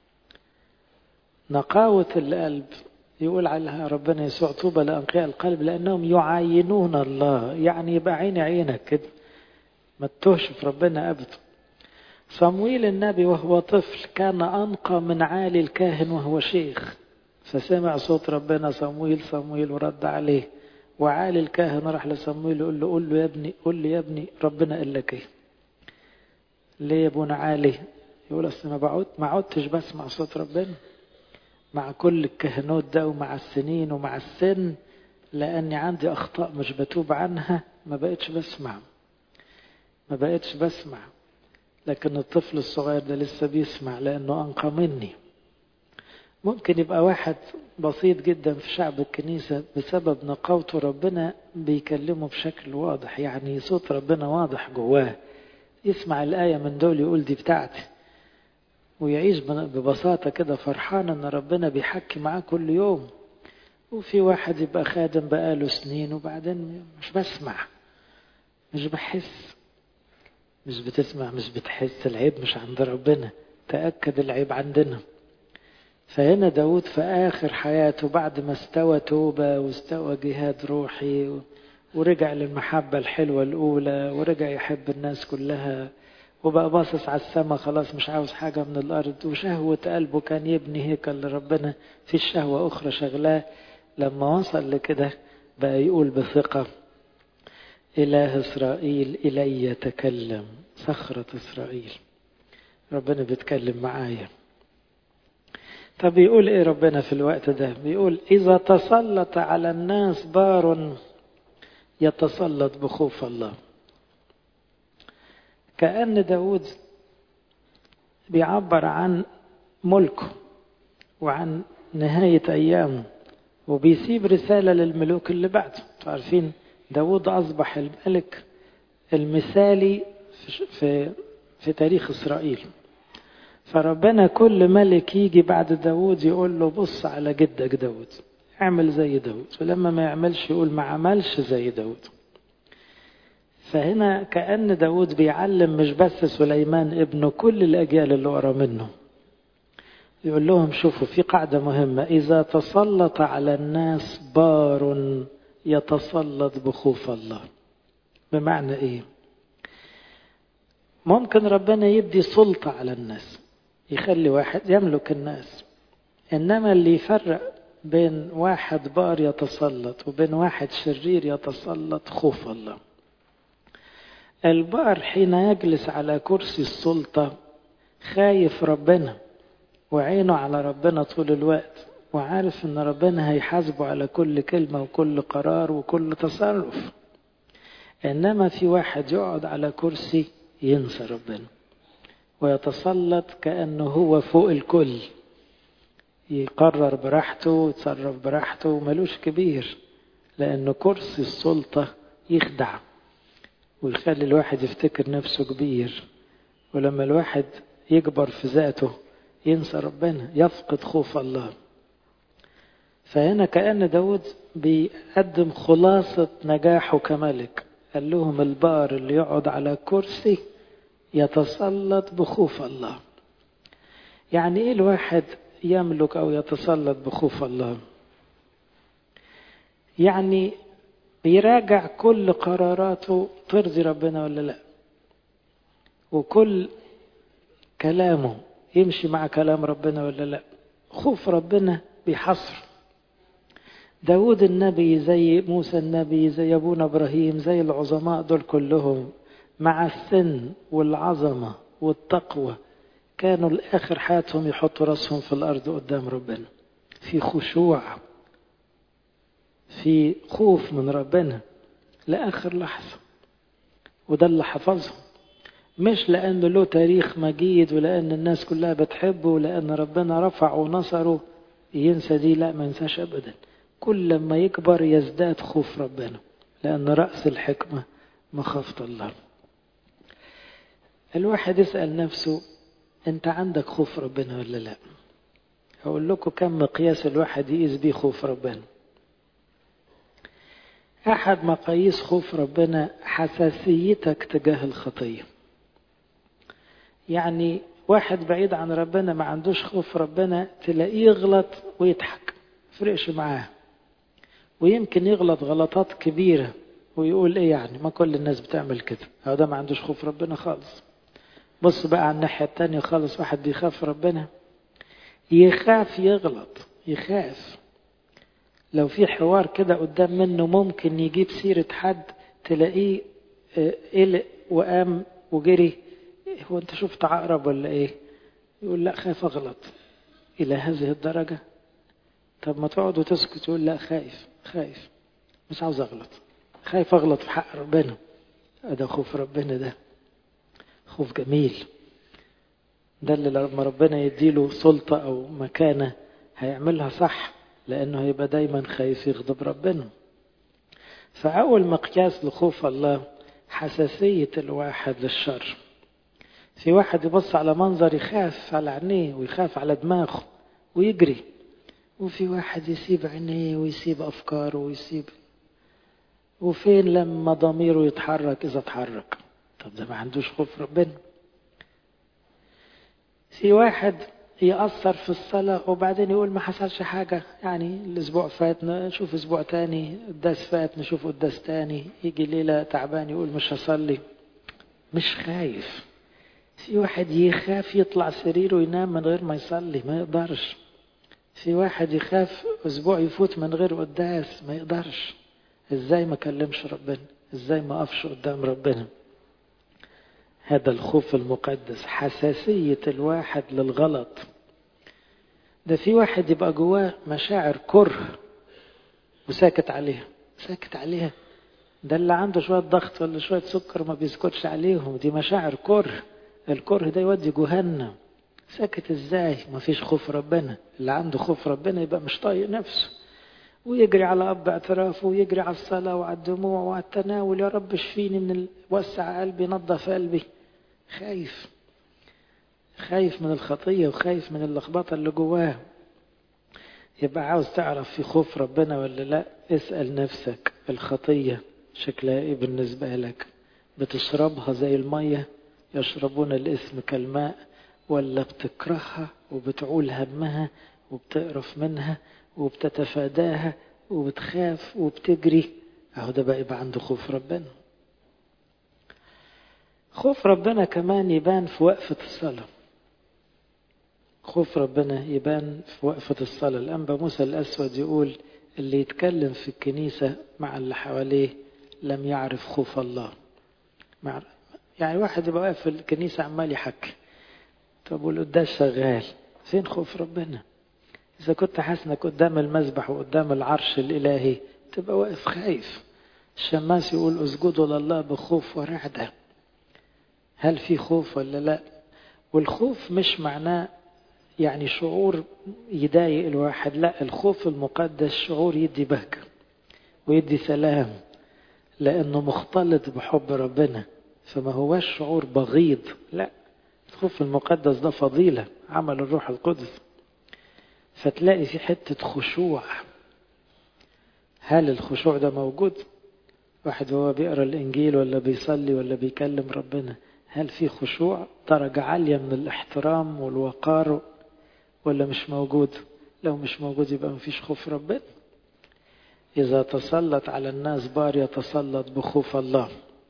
S1: نقاوة القلب يقول عليها ربنا يسوع طوبى لأنقياء القلب لأنهم يعاينون الله. يعني يبقى عيني عينك كده، ما تتوهش في ربنا أبدا. صمويل النبي وهو طفل كان أنقى من عالي الكاهن وهو شيخ، فسمع صوت ربنا صمويل صمويل ورد عليه. وعالي الكاهن راح لصمويل يقول له قول له يا ابني قول لي يا ابني ربنا قال لك ايه؟ ليه يا ابونا عالي؟ يقول اصل ما بعد ما عدتش بسمع صوت ربنا مع كل الكهنوت ده ومع السنين ومع السن، لأني عندي أخطاء مش بتوب عنها، ما بقتش بسمع ما بقتش بسمع لكن الطفل الصغير ده لسه بيسمع لأنه أنقى مني. ممكن يبقى واحد بسيط جدا في شعب الكنيسة بسبب نقاوته ربنا بيكلمه بشكل واضح، يعني صوت ربنا واضح جواه. يسمع الآية من دول يقول دي بتاعتي، ويعيش ببساطة كده فرحان ان ربنا بيحكي معاه كل يوم. وفي واحد يبقى خادم بقاله سنين وبعدين مش بسمع، مش بحس. مش بتسمع مش بتحس، العيب مش عند ربنا، تأكد العيب عندنا. فهنا داود في آخر حياته بعد ما استوى توبة واستوى جهاد روحي ورجع للمحبة الحلوة الأولى ورجع يحب الناس كلها وبقى باصص على السماء خلاص مش عاوز حاجة من الأرض، وشهوة قلبه كان يبني هيكل لربنا، في الشهوة أخرى شغلاه. لما وصل لكده بقى يقول بثقة: إله إسرائيل إلي تكلم، صخرة إسرائيل، ربنا بيتكلم معايا. طب يقول إيه ربنا في الوقت ده؟ بيقول: إذا تسلط على الناس بار يتسلط بخوف الله. كأن داود بيعبر عن ملكه وعن نهاية أيامه، وبيسيب رسالة للملوك اللي بعده. عارفين داود أصبح الملك المثالي في, في تاريخ إسرائيل. فربنا كل ملك يجي بعد داود يقول له: بص على جدك داود، اعمل زي داود. ولما ما يعملش يقول: ما عملش زي داود. فهنا كأن داود بيعلم مش بس سليمان ابنه، كل الأجيال اللي ورا منه، يقول لهم: شوفوا في قاعدة مهمة: إذا تسلط على الناس بار يتسلط بخوف الله. بمعنى إيه؟ ممكن ربنا يدي سلطة على الناس، يخلي واحد يملك الناس، إنما اللي يفرق بين واحد بار يتسلط وبين واحد شرير يتسلط خوف الله. البار حين يجلس على كرسي السلطة خايف ربنا وعينه على ربنا طول الوقت، وعارف ان ربنا هيحاسبه على كل كلمة وكل قرار وكل تصرف. انما في واحد يقعد على كرسي ينسى ربنا ويتسلط كأنه هو فوق الكل، يقرر براحته ويتصرف براحته وملوش كبير، لأنه كرسي السلطة يخدع ويخلي الواحد يفتكر نفسه كبير. ولما الواحد يكبر في ذاته ينسى ربنا، يفقد خوف الله. فهنا كأن داود بيقدم خلاصة نجاحه كملك. قال لهم: البار اللي يقعد على كرسي يتسلط بخوف الله. يعني ايه الواحد يملك او يتسلط بخوف الله؟ يعني بيراجع كل قراراته ترضي ربنا ولا لا، وكل كلامه يمشي مع كلام ربنا ولا لا. خوف ربنا بيحصر. داود النبي زي موسى النبي زي أبونا إبراهيم زي العظماء دول كلهم مع السن والعظمة والتقوى كانوا لآخر حياتهم يحطوا رأسهم في الأرض قدام ربنا، في خشوع، في خوف من ربنا لآخر لحظة. وده اللي حفظهم، مش لأنه له تاريخ مجيد ولأن الناس كلها بتحبه ولأن ربنا رفع ونصره ينسى دي، لا، ما ينساش أبدا. كل ما يكبر يزداد خوف ربنا، لأن رأس الحكمة مخافة الله. الواحد يسأل نفسه: أنت عندك خوف ربنا ولا لا؟ هقول لكم كم مقياس الواحد يقيس بيه خوف ربنا. أحد مقاييس خوف ربنا حساسيتك تجاه الخطية. يعني واحد بعيد عن ربنا ما عندوش خوف ربنا تلاقيه يغلط ويضحك، فرقش معاه، ويمكن يغلط غلطات كبيرة ويقول ايه يعني، ما كل الناس بتعمل كده، هذا ده ما عندوش خوف ربنا خالص. بص بقى على الناحية التانية خالص، واحد بيخاف ربنا يخاف يغلط، يخاف لو في حوار كده قدام منه ممكن يجيب سيرة حد تلاقيه قلق وقام وجري، هو انت شفت عقرب ولا ايه؟ يقول لا خايف اغلط. الى هذه الدرجة؟ طب ما تقعد وتسكت. يقول لا خايف خايف مش عاوز اغلط، خايف اغلط في حق ربنا. ده خوف ربنا، ده خوف جميل. ده اللي لما ربنا يديله سلطة او مكانة هيعملها صح، لانه هيبقى دايما خايف يغضب ربنا. فاول مقياس لخوف الله حساسية الواحد للشر. في واحد يبص على منظر يخاف على عينيه ويخاف على دماغه ويجري. وفي واحد يسيب عينيه ويسيب أفكاره ويسيب. وفين لما ضميره يتحرك إذا اتحرك؟ طب ده ما عندوش خوف ربنا. في واحد يأثر في الصلاة وبعدين يقول ما حصلش حاجة، يعني الأسبوع فات نشوف أسبوع تاني، الداس فات نشوف الداس تاني، يجي ليلة تعبان يقول مش هصلي، مش خايف. في واحد يخاف يطلع سريره ينام من غير ما يصلي، ما يقدرش. في واحد يخاف أسبوع يفوت من غير قداس، ما يقدرش. إزاي ما كلمش ربنا؟ إزاي ما أقفش قدام ربنا؟ هذا الخوف المقدس، حساسية الواحد للغلط. ده في واحد يبقى جواه مشاعر كره وساكت عليها، ساكت عليها. ده اللي عنده شوية ضغط ولا شوية سكر ما بيسكتش عليهم، دي مشاعر كره. الكره ده يودي جهنم. ساكت ازاي؟ ما فيش خوف ربنا. اللي عنده خوف ربنا يبقى مش طايق نفسه ويجري على أب اعترافه ويجري على الصلاة وعلى الدموع وعلى التناول، يا رب اشفيني من ال... وسع قلبي، نظف قلبي. خايف خايف من الخطية وخايف من اللخبطة اللي جواه. يبقى عاوز تعرف في خوف ربنا ولا لا؟ اسأل نفسك، الخطية شكلها ايه بالنسبة لك؟ بتشربها زي المية، يشربون الاسم كالماء، ولا بتكرهها وبتعول همها وبتقرف منها وبتتفاداها وبتخاف وبتجري؟ اهو ده بقى يبقى عنده خوف ربنا. خوف ربنا كمان يبان في وقفة الصلاة. خوف ربنا يبان في وقفة الصلاة. الأنبا موسى الأسود يقول اللي يتكلم في الكنيسة مع اللي حواليه لم يعرف خوف الله. يعني واحد يبقى واقف في الكنيسة عمال يحكي، طب والقداس شغال، فين خوف ربنا؟ إذا كنت حاسنك قدام المذبح وقدام العرش الإلهي تبقى واقف خايف. الشماس يقول اسجدوا لله بخوف ورعدة. هل في خوف ولا لا؟ والخوف مش معناه يعني شعور يضايق الواحد، لا، الخوف المقدس شعور يدي بهجة ويدي سلام، لأنه مختلط بحب ربنا، فما هوش شعور بغيض، لا، الخوف المقدس ده فضيلة عمل الروح القدس. فتلاقي في حتة خشوع. هل الخشوع ده موجود؟ واحد وهو بيقرأ الإنجيل ولا بيصلي ولا بيكلم ربنا، هل في خشوع درجة عالية من الاحترام والوقار ولا مش موجود؟ لو مش موجود يبقى مفيش خوف ربنا. إذا تسلط على الناس بار يتسلط بخوف الله.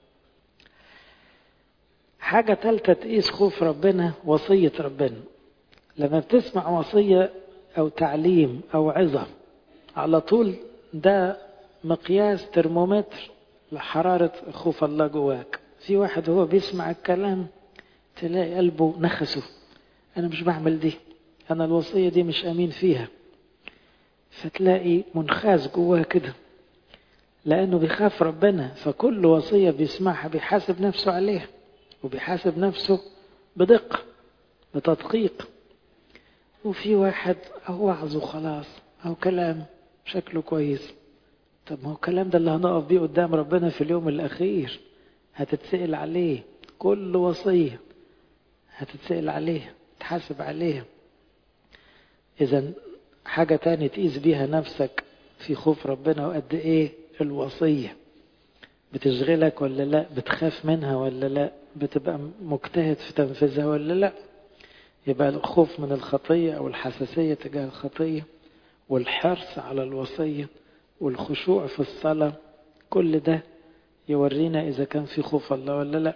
S1: حاجة ثالثة تقيس خوف ربنا، وصية ربنا. لما بتسمع وصية أو تعليم أو عظة على طول ده مقياس ترمومتر لحرارة خوف الله جواك. في واحد هو بيسمع الكلام تلاقي قلبه نخسه، أنا مش بعمل دي، أنا الوصية دي مش أمين فيها، فتلاقي منخاز جواه كده لأنه بيخاف ربنا. فكل وصية بيسمعها بيحاسب نفسه عليها وبيحاسب نفسه بدقة بتدقيق. وفي واحد أو وعظ وخلاص أو كلام شكله كويس، طب ما هو الكلام ده اللي هنقف بيه قدام ربنا في اليوم الأخير، هتتسأل عليه. كل وصية هتتسأل عليها، تحاسب عليها. إذن حاجة تانية تقيس بيها نفسك في خوف ربنا وقد إيه الوصية بتشغلك ولا لا، بتخاف منها ولا لا، بتبقى مجتهد في تنفيذها ولا لا. يبقى الخوف من الخطية أو الحساسية تجاه الخطية والحرص على الوصية والخشوع في الصلاة، كل ده يورينا إذا كان في خوف الله ولا لا.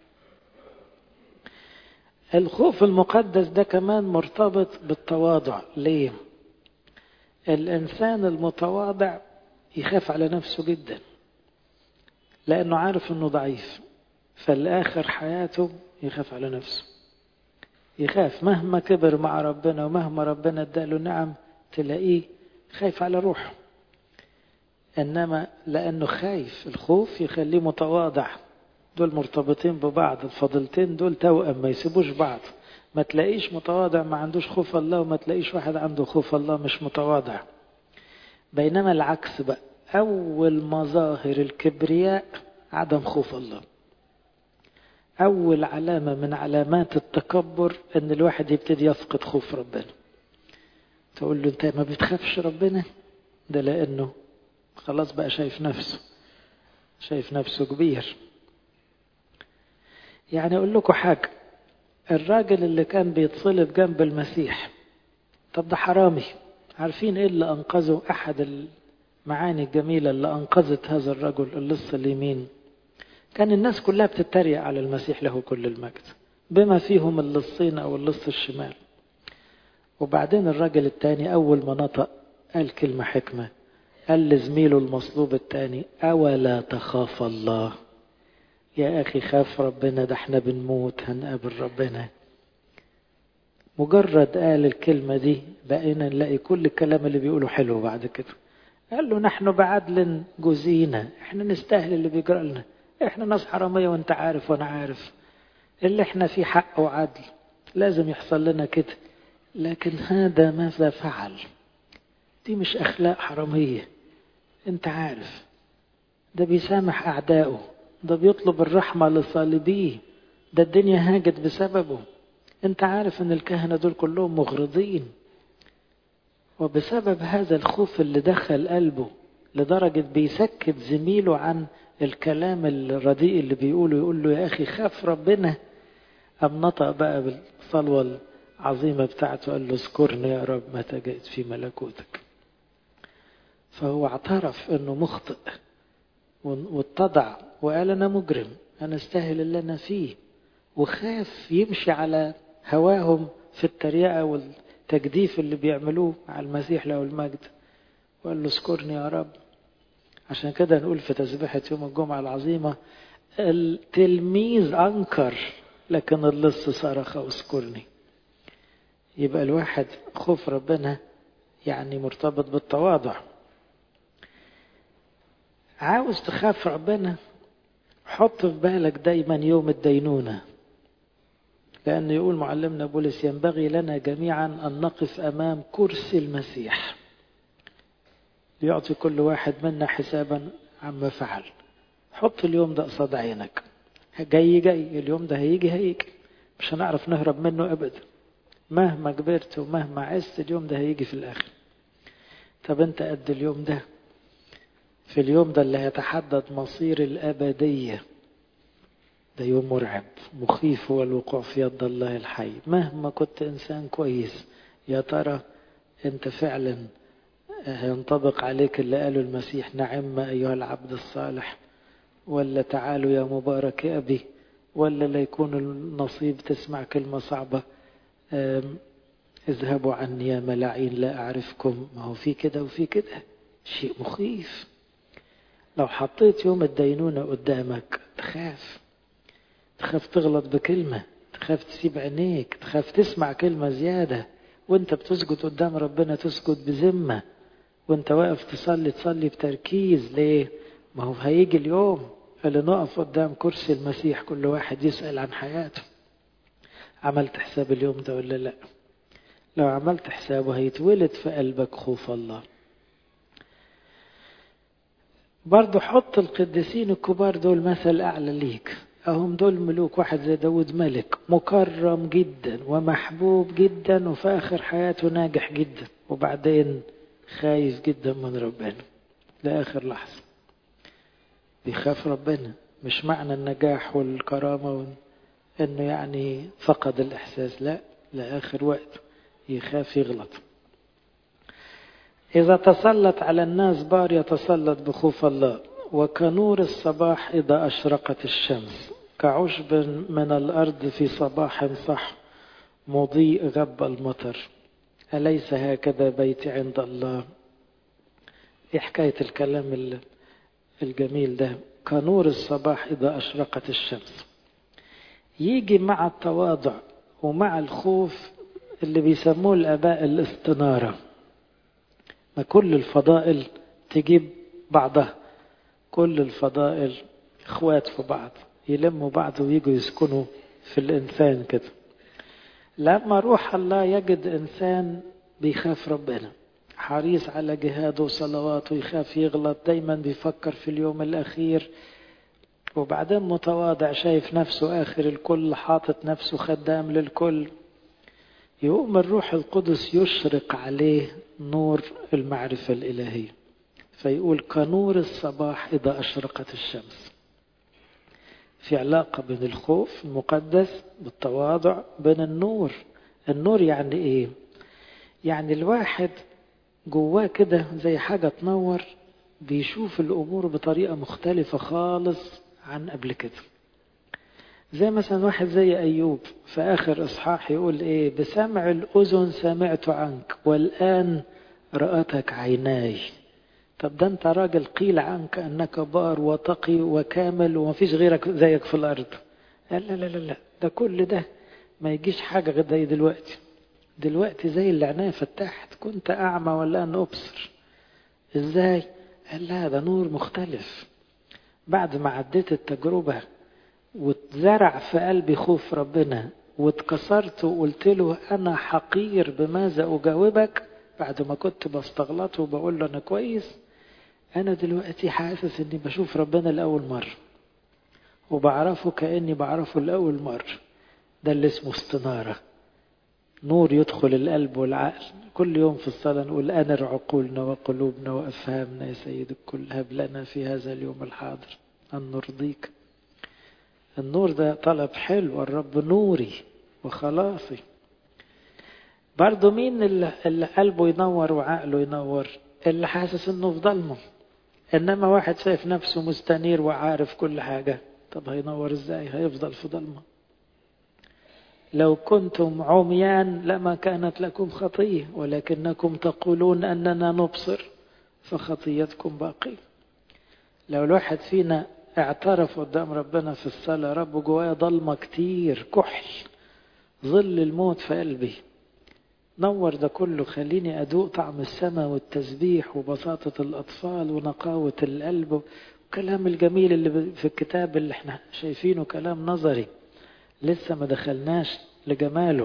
S1: الخوف المقدس ده كمان مرتبط بالتواضع. ليه؟ الإنسان المتواضع يخاف على نفسه جدا لأنه عارف أنه ضعيف، فالآخر حياته يخاف على نفسه، يخاف مهما كبر مع ربنا ومهما ربنا اداله نعم تلاقيه خايف على روحه. إنما لأنه خايف، الخوف يخليه متواضع. دول مرتبطين ببعض، الفضلتين دول توأم ما يسيبوش بعض. ما تلاقيش متواضع ما عندوش خوف الله، وما تلاقيش واحد عنده خوف الله مش متواضع. بينما العكس بقى، أول مظاهر الكبرياء عدم خوف الله. أول علامة من علامات التكبر أن الواحد يبتدي يفقد خوف ربنا. تقول له أنت ما بتخافش ربنا؟ ده لأنه خلاص بقى شايف نفسه شايف نفسه كبير. يعني أقول لكم حاجة، الراجل اللي كان بيتصلب جنب المسيح، طب ده حرامي، عارفين إيه اللي أنقذه؟ أحد المعاني الجميلة اللي أنقذت هذا الرجل اللص اليمين، كان الناس كلها بتتريق على المسيح له كل المجد، بما فيهم اللصين أو اللص الشمال. وبعدين الراجل التاني أول ما نطق قال كلمة حكمة، قال لزميله المصلوب التاني أولا تخاف الله؟ يا أخي خاف ربنا، ده احنا بنموت هنقابل ربنا. مجرد قال الكلمة دي بقينا نلاقي كل الكلام اللي بيقوله حلو بعد كده. قال له نحن بعدل جزينا، احنا نستاهل اللي بيجرى لنا، احنا ناس حرامية وانت عارف وانا عارف، اللي احنا فيه حق وعدل لازم يحصل لنا كده. لكن هذا ماذا فعل؟ دي مش أخلاق حرامية، انت عارف ده بيسامح أعدائه، ده بيطلب الرحمة لصالبيه، ده الدنيا هاجت بسببه. انت عارف ان الكهنة دول كلهم مغرضين. وبسبب هذا الخوف اللي دخل قلبه لدرجة بيسكت زميله عن الكلام الرديء اللي بيقوله، يقول له يا أخي خاف ربنا. أم نطق بقى بالصلوة العظيمة بتاعته، قال له اذكرني يا رب متى جئت في ملكوتك. فهو اعترف انه مخطئ واتضع وقال انا مجرم، انا استاهل اللي انا فيه، وخاف يمشي على هواهم في التريقة والتجديف اللي بيعملوه على المسيح له المجد، وقال له اذكرني يا رب. عشان كده نقول في تسبيحة يوم الجمعة العظيمة التلميذ أنكر لكن اللص صرخ اذكرني. يبقى الواحد خوف ربنا يعني مرتبط بالتواضع. عاوز تخاف ربنا حط في بالك دايما يوم الدينونة، لأن يقول معلمنا بولس ينبغي لنا جميعا أن نقف أمام كرسي المسيح ليعطي كل واحد منا حسابا عما فعل. حط اليوم ده قصاد عينك، جاي جاي اليوم ده، هيجي هيجي، مش هنعرف نهرب منه أبدا، مهما كبرت ومهما عزت اليوم ده هيجي في الآخر. طب انت قد اليوم ده؟ في اليوم ده اللي هيتحدد مصير الأبدية، ده يوم مرعب مخيف، هو الوقوع في يد الله الحي. مهما كنت إنسان كويس، يا ترى أنت فعلا هينطبق عليك اللي قاله المسيح نعم أيها العبد الصالح، ولا تعالوا يا مبارك يا أبي، ولا لا يكون النصيب تسمع كلمة صعبة اذهبوا عني يا ملاعين لا أعرفكم. ما هو في كده وفي كده، شيء مخيف. لو حطيت يوم الدينونة قدامك تخاف، تخاف تغلط بكلمة، تخاف تسيب عينيك، تخاف تسمع كلمة زيادة، وانت بتسجد قدام ربنا تسجد بذمة، وانت واقف تصلي تصلي بتركيز. ليه؟ ما هو هيجي اليوم اللي نقف قدام كرسي المسيح كل واحد يسأل عن حياته، عملت حساب اليوم ده ولا لا؟ لو عملت حسابه هيتولد في قلبك خوف الله. برضو حط القديسين الكبار دول مثل أعلى ليك، أهم دول ملوك. واحد زي داود ملك مكرم جدا ومحبوب جدا وفي آخر حياته ناجح جدا، وبعدين خايف جدا من ربنا لآخر لحظة. بيخاف ربنا، مش معنى النجاح والكرامة إنه يعني فقد الإحساس، لا، لآخر وقت يخاف يغلط. إذا تسلط على الناس بار يتسلط بخوف الله، وكنور الصباح إذا أشرقت الشمس، كعشب من الأرض في صباح صح، مضيء غب المطر، أليس هكذا بيتي عند الله؟ إيه حكاية الكلام الجميل ده؟ كنور الصباح إذا أشرقت الشمس. يجي مع التواضع ومع الخوف اللي بيسموه الآباء الاستنارة. ما كل الفضائل تجيب بعضها، كل الفضائل اخوات في بعض، يلموا بعض ويجوا يسكنوا في الإنسان كده. لما روح الله يجد إنسان بيخاف ربنا، حريص على جهاده وصلواته، يخاف يغلط، دايما بيفكر في اليوم الأخير، وبعدين متواضع شايف نفسه آخر الكل، حاطط نفسه خدام للكل، يقوم الروح القدس يشرق عليه نور المعرفة الإلهية، فيقول كنور الصباح إذا أشرقت الشمس. في علاقة بين الخوف المقدس بالتواضع، بين النور. النور يعني إيه؟ يعني الواحد جواه كده زي حاجة تنور، بيشوف الأمور بطريقة مختلفة خالص عن قبل كده. زي مثلا واحد زي أيوب في آخر إصحاح يقول إيه؟ بسمع الأذن سمعت عنك والآن رأتك عيناي. طب ده أنت راجل قيل عنك أنك بار وتقي وكامل ومفيش غيرك زيك في الأرض. لا لا لا لا، ده كل ده ما يجيش حاجة غير زي دلوقتي. دلوقتي زي اللي عينيا فتحت، كنت أعمى ولا أن أبصر. إزاي؟ قال لا، ده نور مختلف. بعد ما عديت التجربة واتزرع في قلبي خوف ربنا واتكسرت وقلت له أنا حقير بماذا أجاوبك، بعد ما كنت بستغلطه وبقول له أنا كويس، أنا دلوقتي حاسس أني بشوف ربنا لأول مرة وبعرفه كأني بعرفه لأول مرة. ده اللي اسمه استنارة، نور يدخل القلب والعقل. كل يوم في الصلاة نقول أنر عقولنا وقلوبنا وأفهامنا يا سيد الكل، هب لنا في هذا اليوم الحاضر أن نرضيك. النور ده طلب حلو، الرب نوري وخلاصي. برضو مين اللي قلبه ينور وعقله ينور؟ اللي حاسس انه في ظلمه. انما واحد شايف نفسه مستنير وعارف كل حاجة، طب هينور ازاي؟ هيفضل في ظلمه. لو كنتم عميان لما كانت لكم خطية، ولكنكم تقولون أننا نبصر فخطيتكم باقية. لو الواحد فينا اعترف قدام ربنا في الصلاة، رب جوايا ضلمة كتير، كحل، ظل الموت في قلبي، نور ده كله، خليني أدوق طعم السماء والتسبيح وبساطة الأطفال ونقاوة القلب وكلام الجميل اللي في الكتاب اللي احنا شايفينه كلام نظري، لسه ما دخلناش لجماله.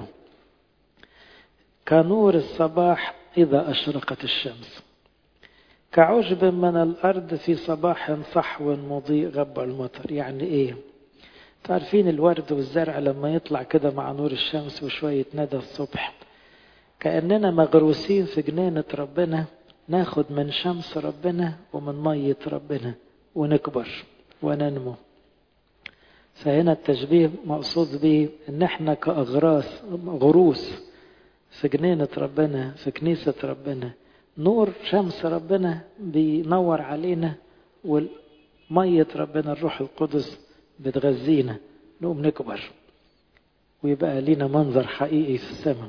S1: كنور الصباح إذا أشرقت الشمس، كعشب من الأرض في صباح صحو مضيء غب المطر. يعني إيه؟ تعرفين الورد والزرع لما يطلع كده مع نور الشمس وشوية ندى الصبح، كأننا مغروسين في جنينة ربنا، ناخد من شمس ربنا ومن مية ربنا ونكبر وننمو. فهنا التشبيه مقصود به ان احنا كأغراس، غروس في جنينة ربنا، في كنيسة ربنا، نور شمس ربنا بينور علينا، والمية ربنا الروح القدس بتغذينا، نقوم نكبر ويبقى لنا منظر حقيقي في السماء.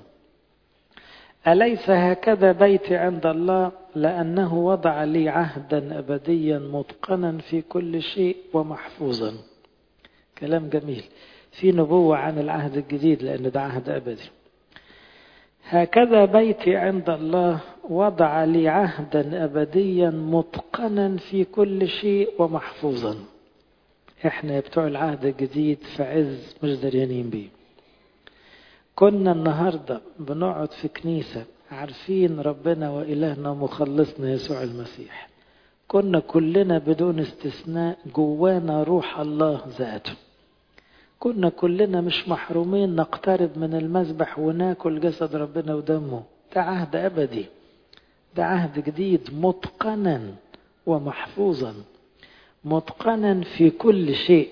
S1: أليس هكذا بيتي عند الله؟ لأنه وضع لي عهدا أبديا متقنا في كل شيء ومحفوظا. كلام جميل، في نبوة عن العهد الجديد لأن ده عهد أبدي. هكذا بيتي عند الله وضع لي عهدا أبديا متقنا في كل شيء ومحفوظا. احنا بتوع العهد الجديد في عز مش دريانين بيه. كنا النهاردة بنقعد في كنيسة عارفين ربنا وإلهنا ومخلصنا يسوع المسيح، كنا كلنا بدون استثناء جوانا روح الله ذاته، كنا كلنا مش محرومين نقترب من المذبح وناكل جسد ربنا ودمه. ده عهد أبدي، ده عهد جديد متقنا ومحفوظا. متقنا في كل شيء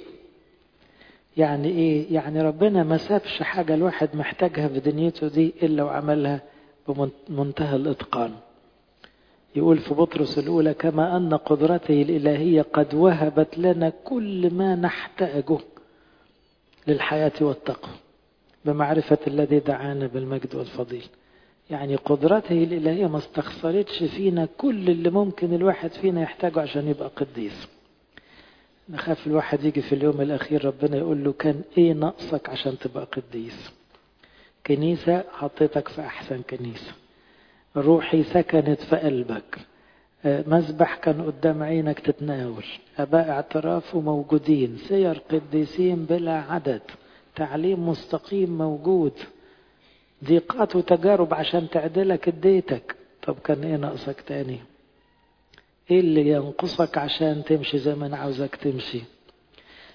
S1: يعني ايه؟ يعني ربنا ما سابش حاجة الواحد محتاجها في دنيته دي إلا وعملها بمنتهى الإتقان. يقول في بطرس الأولى كما أن قدرته الإلهية قد وهبت لنا كل ما نحتاجه للحياة والتقوى بمعرفة الذي دعانا بالمجد والفضيل. يعني قدرته الإلهية ما استخسرتش فينا كل اللي ممكن الواحد فينا يحتاجه عشان يبقى قديس. نخاف الواحد يجي في اليوم الأخير ربنا يقول له كان إيه نقصك عشان تبقى قديس؟ كنيسة حطيتك في أحسن كنيسة، روحي سكنت في قلبك، مذبح كان قدام عينك تتناول، أباء اعتراف موجودين، سير قديسين بلا عدد، تعليم مستقيم موجود، ضيقات وتجارب عشان تعدلك اديتك. طب كان ايه ناقصك تاني؟ ايه اللي ينقصك عشان تمشي زي ما انا عاوزك تمشي؟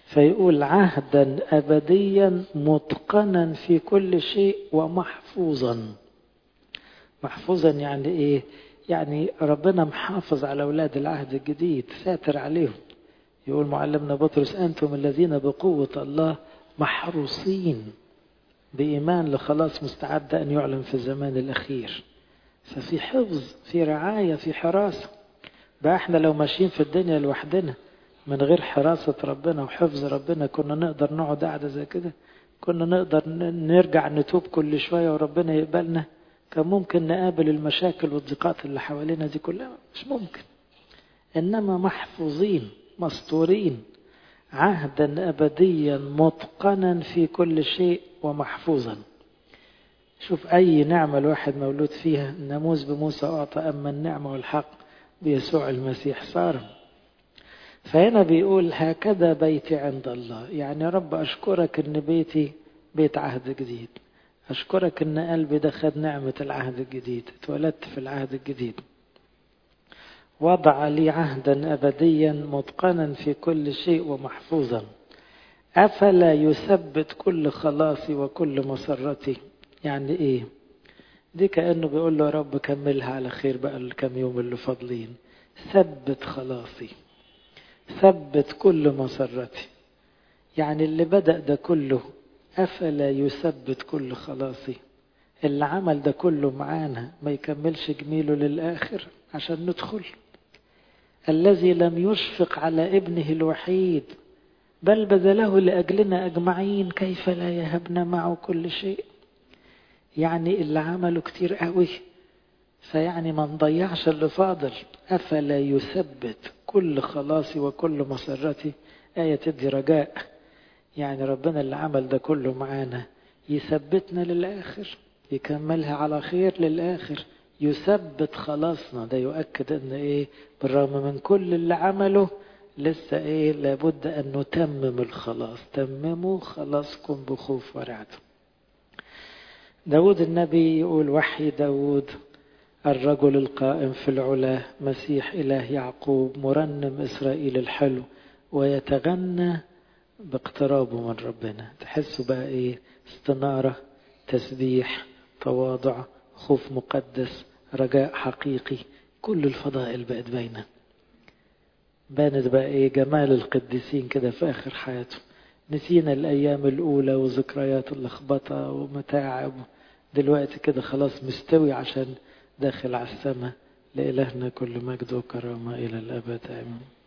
S1: فيقول عهدا أبديا متقنا في كل شيء ومحفوظا. محفوظا يعني إيه؟ يعني ربنا محافظ على أولاد العهد الجديد، ساتر عليهم. يقول معلمنا بطرس أنتم الذين بقوة الله محروسين بإيمان لخلاص مستعد أن يعلن في الزمان الأخير. ففي حفظ، في رعاية، في حراسة. بقى احنا لو ماشيين في الدنيا لوحدنا من غير حراسة ربنا وحفظ ربنا كنا نقدر نقعد قاعدة زي كده؟ كنا نقدر نرجع نتوب كل شوية وربنا يقبلنا؟ كان ممكن نقابل المشاكل والضيقات اللي حوالينا دي كلها؟ مش ممكن. إنما محفوظين مستورين عهدا أبديا متقنا في كل شيء ومحفوظا. شوف أي نعمة الواحد مولود فيها، الناموس بموسى أعطى أما النعمة والحق بيسوع المسيح صار. فهنا بيقول هكذا بيتي عند الله. يعني يا رب أشكرك أن بيتي بيت عهد جديد، أشكرك أن قلبي ده خد نعمة العهد الجديد، اتولدت في العهد الجديد. وضع لي عهدا أبديا متقنا في كل شيء ومحفوظا. أفلا يثبت كل خلاصي وكل مسرتي. يعني إيه؟ دي كأنه بيقول له يا رب كملها على خير بقى الكم يوم اللي فاضلين. ثبت خلاصي، ثبت كل مسرتي. يعني اللي بدأ ده كله أفلا يثبت كل خلاصي. اللي عمل ده كله معانا ما يكملش جميله للآخر عشان ندخل؟ الذي لم يشفق على ابنه الوحيد بل بذله لأجلنا أجمعين كيف لا يهبنا معه كل شيء. يعني اللي عمله كتير قوي، فيعني ما نضيعش اللي فاضل. أفلا يثبت كل خلاصي وكل مسرتي. آية تدي رجاء. يعني ربنا اللي عمل ده كله معانا يثبتنا للآخر، يكملها على خير للآخر، يثبت خلاصنا. ده يؤكد ان ايه؟ بالرغم من كل اللي عمله لسه ايه؟ لابد ان نتمم الخلاص. تمموا خلاصكم بخوف ورعد. داود النبي يقول وحي داود الرجل القائم في العلا مسيح إله يعقوب مرنم إسرائيل الحلو ويتغنى باقترابه من ربنا. تحسوا بقى ايه؟ استنارة، تسبيح، تواضع، خوف مقدس، رجاء حقيقي. كل الفضائل بقت باينة. بانت بقى ايه؟ جمال القديسين كده في آخر حياته. نسينا الأيام الأولى وذكريات اللخبطة ومتاعب. دلوقتي كده خلاص مستوي عشان داخل على السماء. لإلهنا كل مجد وكرامة إلى الأبد آمين.